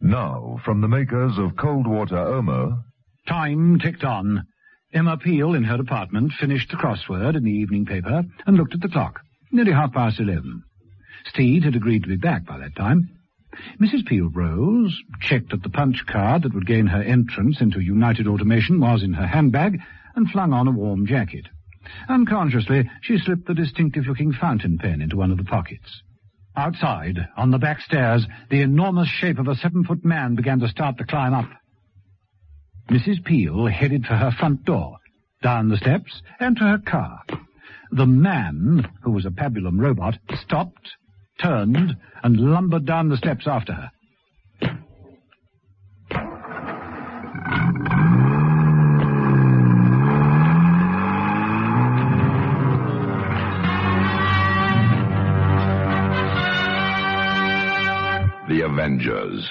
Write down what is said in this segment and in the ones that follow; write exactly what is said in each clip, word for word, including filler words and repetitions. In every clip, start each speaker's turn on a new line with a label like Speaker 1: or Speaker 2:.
Speaker 1: Now, from the makers of Cold Water Omo...
Speaker 2: Time ticked on. Emma Peel, in her apartment, finished the crossword in the evening paper and looked at the clock. Nearly half past eleven. Steed had agreed to be back by that time. Missus Peel rose, checked that the punch card that would gain her entrance into United Automation was in her handbag, and flung on a warm jacket. Unconsciously, she slipped the distinctive-looking fountain pen into one of the pockets. Outside, on the back stairs, the enormous shape of a seven-foot man began to start the climb up. Missus Peel headed for her front door, down the steps, and to her car. The man, who was a Pabulum robot, stopped, turned, and lumbered down the steps after her.
Speaker 1: The Avengers.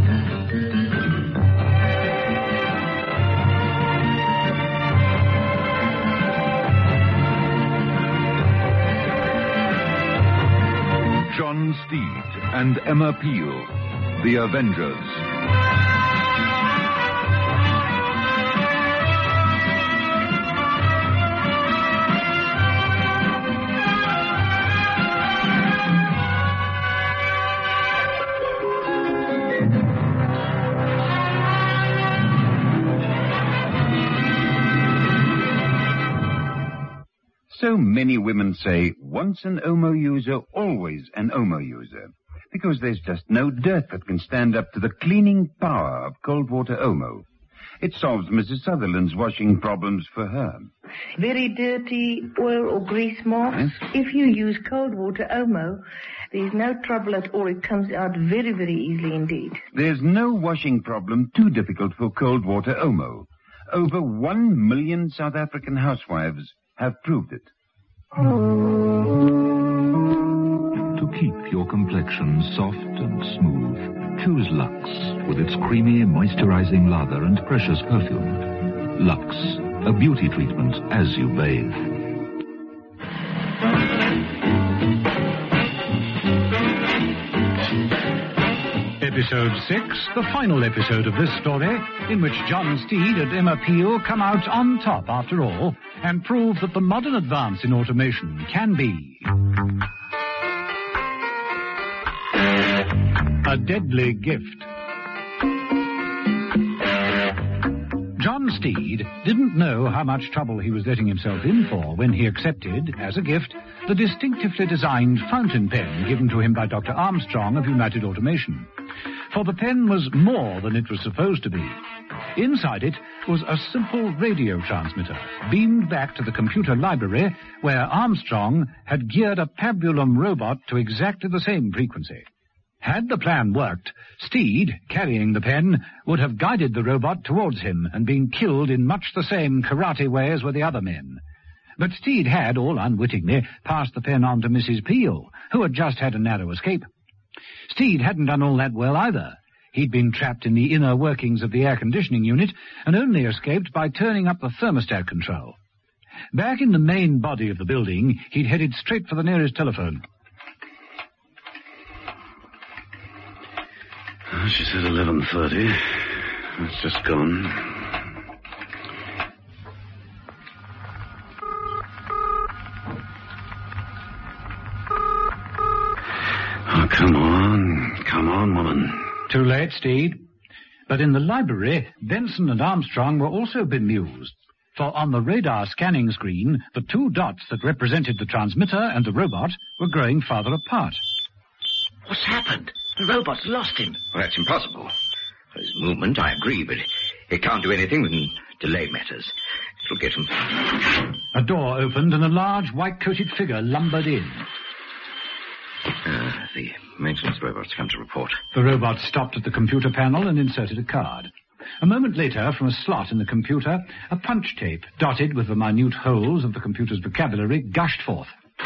Speaker 1: John Steed and Emma Peel, The Avengers.
Speaker 3: So many women say, once an Omo user, always an Omo user, because there's just no dirt that can stand up to the cleaning power of cold water Omo. It solves Missus Sutherland's washing problems for her.
Speaker 4: Very dirty oil or grease marks.
Speaker 3: Yes?
Speaker 4: If you use cold water Omo, there's no trouble at all. It comes out very, very easily indeed.
Speaker 3: There's no washing problem too difficult for cold water Omo. Over one million South African housewives have proved it.
Speaker 5: To keep your complexion soft and smooth, choose Lux with its creamy, moisturizing lather and precious perfume. Lux, a beauty treatment as you bathe.
Speaker 2: Episode six, the final episode of this story, in which John Steed and Emma Peel come out on top after all, and prove that the modern advance in automation can be a deadly gift. John Steed didn't know how much trouble he was letting himself in for when he accepted, as a gift, the distinctively designed fountain pen given to him by Doctor Armstrong of United Automation. For the pen was more than it was supposed to be. Inside it was a simple radio transmitter, beamed back to the computer library, where Armstrong had geared a Pabulum robot to exactly the same frequency. Had the plan worked, Steed, carrying the pen, would have guided the robot towards him and been killed in much the same karate way as were the other men. But Steed had, all unwittingly, passed the pen on to Missus Peel, who had just had a narrow escape. Steed hadn't done all that well either. He'd been trapped in the inner workings of the air-conditioning unit and only escaped by turning up the thermostat control. Back in the main body of the building, he'd headed straight for the nearest telephone.
Speaker 6: Oh, she said eleven thirty. It's just gone. Oh, come on. Come on, woman.
Speaker 2: Too late, Steed. But in the library, Benson and Armstrong were also bemused. For on the radar scanning screen, the two dots that represented the transmitter and the robot were growing farther apart.
Speaker 7: What's happened? The robot's lost him.
Speaker 8: Well, that's impossible. For his movement, I agree, but it can't do anything with delay matters. It'll get him.
Speaker 2: A door opened and a large white-coated figure lumbered in.
Speaker 8: Uh, the maintenance robot's come to report.
Speaker 2: The robot stopped at the computer panel and inserted a card. A moment later, from a slot in the computer, a punch tape, dotted with the minute holes of the computer's vocabulary, gushed forth.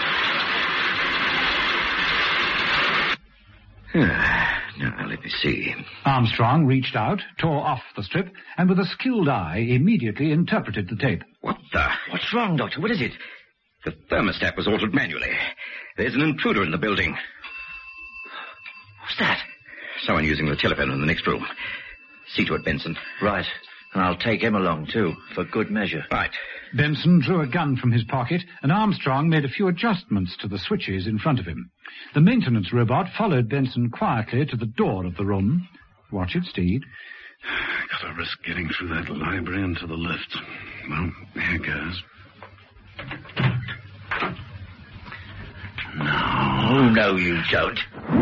Speaker 8: Now, let me see.
Speaker 2: Armstrong reached out, tore off the strip, and with a skilled eye immediately interpreted the tape.
Speaker 8: What the?
Speaker 7: What's wrong, Doctor? What is it?
Speaker 8: The thermostat was altered manually. There's an intruder in the building.
Speaker 7: What's that?
Speaker 8: someone using the telephone in the next room. See to it, Benson.
Speaker 7: Right. And I'll take him along, too, for good measure.
Speaker 8: Right.
Speaker 2: Benson drew a gun from his pocket, and Armstrong made a few adjustments to the switches in front of him. The maintenance robot followed Benson quietly to the door of the room. Watch it, Steed.
Speaker 6: Gotta risk getting through that library and to the lift. Well, here goes. No.
Speaker 7: Oh, no, you don't.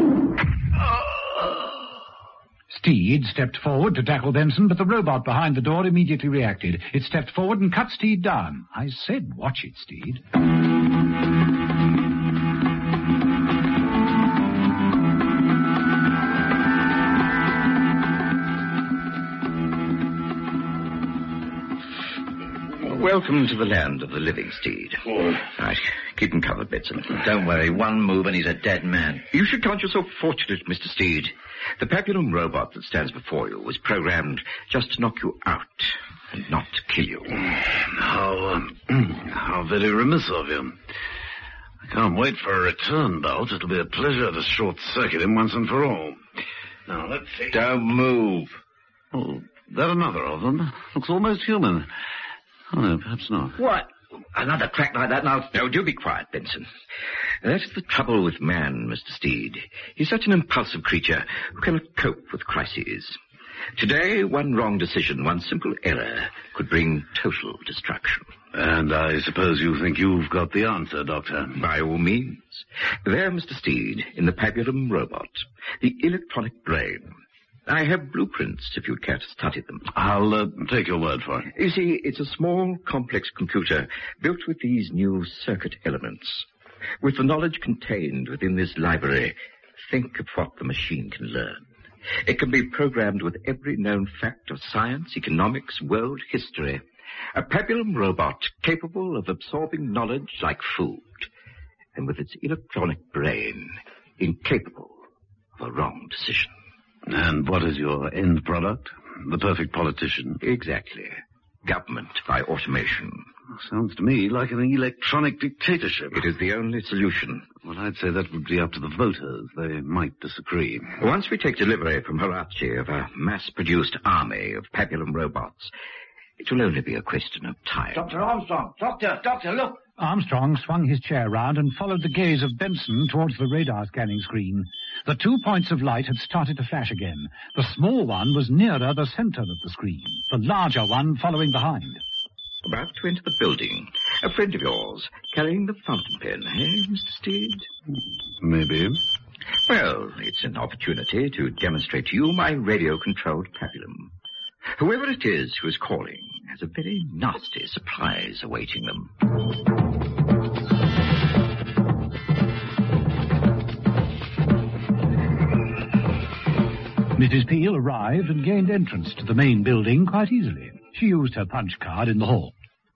Speaker 2: Steed stepped forward to tackle Benson, but the robot behind the door immediately reacted. It stepped forward and cut Steed down. I said, watch it, Steed.
Speaker 8: Welcome to the land of the living, Steed.
Speaker 6: Oh.
Speaker 8: Right. Keep him covered, Benson.
Speaker 7: Don't worry. One move and he's a dead man.
Speaker 8: You should count yourself fortunate, Mister Steed. The Papillon robot that stands before you was programmed just to knock you out and not to kill you.
Speaker 6: How, um, how very remiss of you. I can't wait for a return bout. It'll be a pleasure to short-circuit him once and for all. Now, let's see.
Speaker 7: Don't move.
Speaker 6: Oh, there another of them. Looks almost human. Oh, no, perhaps not.
Speaker 8: What? Another crack like that now? No, do be quiet, Benson. That's the trouble with man, Mister Steed. He's such an impulsive creature who cannot cope with crises. Today, one wrong decision, one simple error, could bring total destruction.
Speaker 6: And I suppose you think you've got the answer, Doctor.
Speaker 8: By all means. There, Mister Steed, in the Papillon robot, the electronic brain. I have blueprints, if you'd care to study them.
Speaker 6: I'll uh, take your word for it.
Speaker 8: You see, it's a small, complex computer built with these new circuit elements. With the knowledge contained within this library, think of what the machine can learn. It can be programmed with every known fact of science, economics, world history. A Papillon robot capable of absorbing knowledge like food, and with its electronic brain, incapable of a wrong decision.
Speaker 6: And what is your end product? The perfect politician?
Speaker 8: Exactly. Government by automation.
Speaker 6: Sounds to me like an electronic dictatorship.
Speaker 8: It is the only solution.
Speaker 6: Well, I'd say that would be up to the voters. They might disagree.
Speaker 8: Once we take delivery from Horace of a mass-produced army of Papillon robots, it will only be a question of time.
Speaker 7: Doctor Armstrong! Doctor! Doctor, look!
Speaker 2: Armstrong swung his chair round and followed the gaze of Benson towards the radar scanning screen. The two points of light had started to flash again. The small one was nearer the center of the screen, the larger one following behind.
Speaker 8: About to enter the building. A friend of yours, carrying the fountain pen, eh, Mister Steed?
Speaker 6: Maybe.
Speaker 8: Well, it's an opportunity to demonstrate to you my radio-controlled Papillon. Whoever it is who is calling has a very nasty surprise awaiting them.
Speaker 2: Missus Peel arrived and gained entrance to the main building quite easily. She used her punch card in the hall.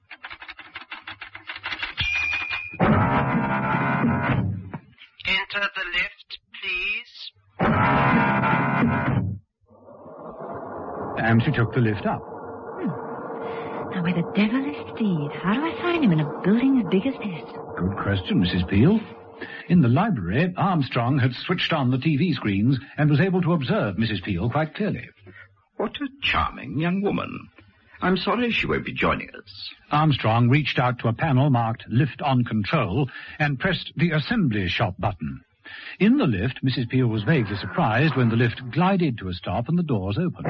Speaker 9: Enter the lift, please.
Speaker 2: And she took the lift up.
Speaker 10: Now, where the devil is Steed? How do I find him in a building as big as this?
Speaker 2: Good question, Missus Peel. In the library, Armstrong had switched on the T V screens and was able to observe Missus Peel quite clearly.
Speaker 8: What a charming young woman. I'm sorry she won't be joining us.
Speaker 2: Armstrong reached out to a panel marked Lift on Control and pressed the Assembly Shop button. In the lift, Missus Peel was vaguely surprised when the lift glided to a stop and the doors opened.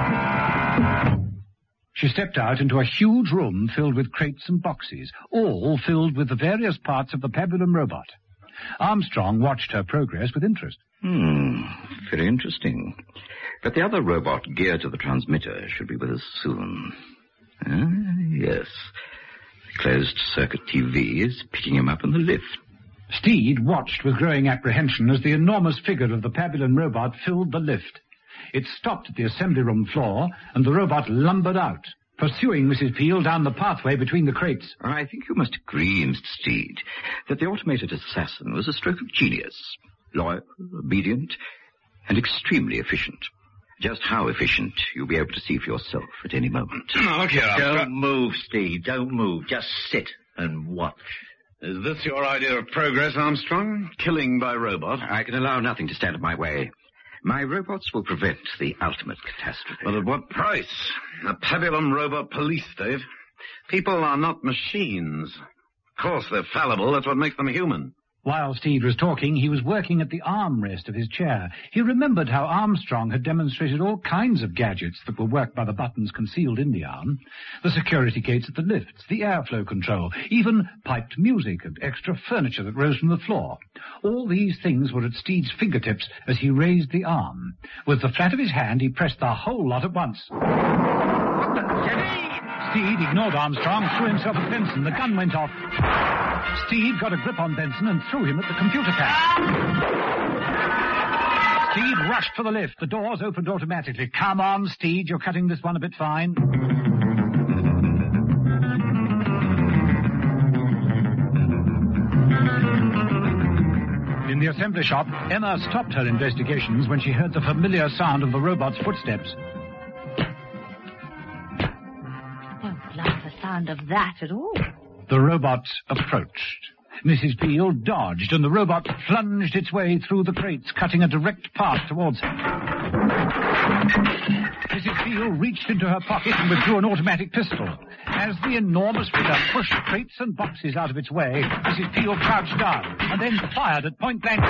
Speaker 2: She stepped out into a huge room filled with crates and boxes, all filled with the various parts of the Papillon robot. Armstrong watched her progress with interest.
Speaker 8: Hmm, very interesting. But the other robot geared to the transmitter should be with us soon. Ah, yes. The closed-circuit T V is picking him up in the lift.
Speaker 2: Steed watched with growing apprehension as the enormous figure of the Papillon robot filled the lift. It stopped at the assembly room floor, and the robot lumbered out, pursuing Missus Peel down the pathway between the crates.
Speaker 8: I think you must agree, Mister Steed, that the automated assassin was a stroke of genius. Loyal, obedient, and extremely efficient. Just how efficient you'll be able to see for yourself at any moment.
Speaker 6: Oh, look here,
Speaker 7: Don't
Speaker 6: got...
Speaker 7: move, Steve. Don't move. Just sit and watch.
Speaker 6: Is this your idea of progress, Armstrong? Killing by robot?
Speaker 8: I can allow nothing to stand in my way. My robots will prevent the ultimate catastrophe.
Speaker 6: But at what price? A Pabulum robot police state? People are not machines. Of course, they're fallible. That's what makes them human.
Speaker 2: While Steed was talking, he was working at the armrest of his chair. He remembered how Armstrong had demonstrated all kinds of gadgets that were worked by the buttons concealed in the arm. The security gates at the lifts, the airflow control, even piped music and extra furniture that rose from the floor. All these things were at Steed's fingertips as he raised the arm. With the flat of his hand, he pressed the whole lot at once. Steed ignored Armstrong, threw himself at Benson. The gun went off. Steed got a grip on Benson and threw him at the computer pad. Steed rushed for the lift. The doors opened automatically. Come on, Steed, you're cutting this one a bit fine. In the assembly shop, Emma stopped her investigations when she heard the familiar sound of the robot's footsteps.
Speaker 10: Of that at all.
Speaker 2: The robot approached. Missus Beale dodged, and the robot plunged its way through the crates, cutting a direct path towards her. Missus Beale reached into her pocket and withdrew an automatic pistol. As the enormous figure pushed crates and boxes out of its way, Missus Beale crouched down and then fired at point blank.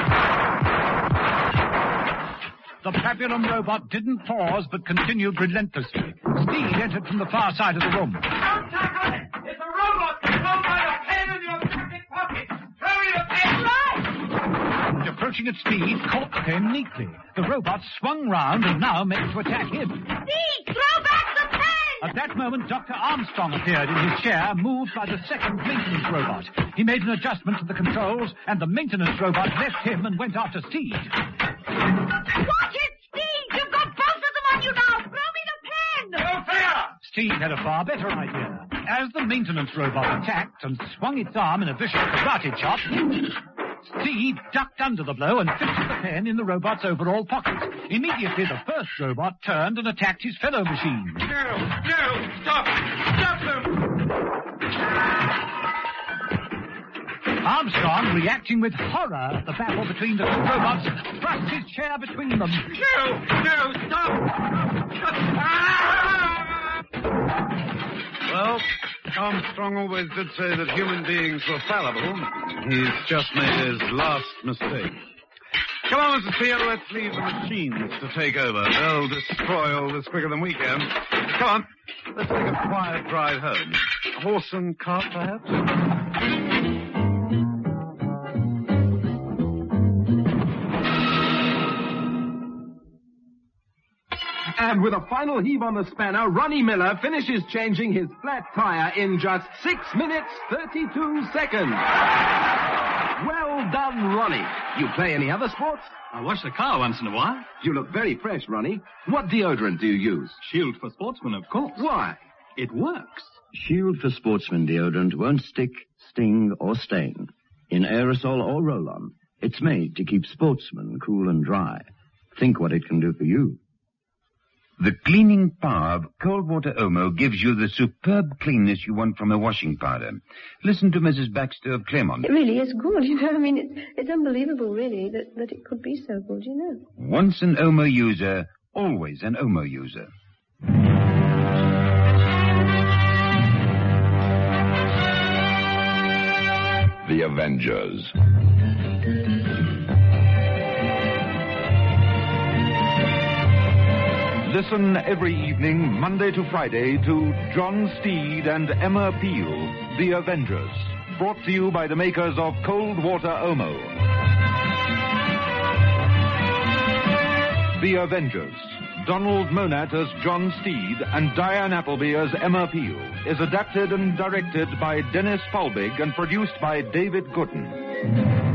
Speaker 2: The Pabulum robot didn't pause, but continued relentlessly. Steed entered from the far side of the room.
Speaker 11: Don't tuck on it! It's a robot controlled by a pen in your jacket pocket! Throw me the pen! Right!
Speaker 2: And approaching at Steed, caught the pen neatly. The robot swung round and now meant to attack him.
Speaker 11: Steed, throw back the pen!
Speaker 2: At that moment, Doctor Armstrong appeared in his chair, moved by the second maintenance robot. He made an adjustment to the controls, and the maintenance robot left him and went after Steed.
Speaker 11: Watch it, Steed! You've got both of them on you now! Throw me the pen! No fear!
Speaker 2: Steed had a far better idea. As the maintenance robot attacked and swung its arm in a vicious karate chop, Steed ducked under the blow and fixed the pen in the robot's overall pocket. Immediately, the first robot turned and attacked his fellow machine.
Speaker 11: No! No! Stop! Stop them!
Speaker 2: Armstrong, reacting with horror at the battle between the two robots, thrust his chair between them.
Speaker 11: No! No! Stop!
Speaker 6: Well, Armstrong always did say that human beings were fallible. He's just made his last mistake. Come on, Missus Beale, let's leave the machines to take over. They'll destroy all this quicker than we can. Come on, let's take a quiet ride home. A horse and cart, perhaps?
Speaker 12: And with a final heave on the spanner, Ronnie Miller finishes changing his flat tire in just six minutes, thirty-two seconds. Well done, Ronnie. You play any other sports?
Speaker 13: I wash the car once in a while.
Speaker 12: You look very fresh, Ronnie. What deodorant do you use?
Speaker 13: Shield for Sportsmen, of course.
Speaker 12: Why?
Speaker 13: It works.
Speaker 14: Shield for Sportsmen deodorant won't stick, sting, or stain. In aerosol or roll-on, it's made to keep sportsmen cool and dry. Think what it can do for you.
Speaker 3: The cleaning power of cold water Omo gives you the superb cleanness you want from a washing powder. Listen to Missus Baxter of Claremont.
Speaker 4: It really is good, you know. I mean, it's, it's unbelievable, really, that, that it could be so good, you know.
Speaker 3: Once an Omo user, always an Omo user.
Speaker 15: The Avengers.
Speaker 1: Listen every evening, Monday to Friday, to John Steed and Emma Peel, The Avengers, brought to you by the makers of Cold Water Omo. The Avengers, Donald Monat as John Steed and Diane Appleby as Emma Peel, is adapted and directed by Dennis Falbig and produced by David Gooden.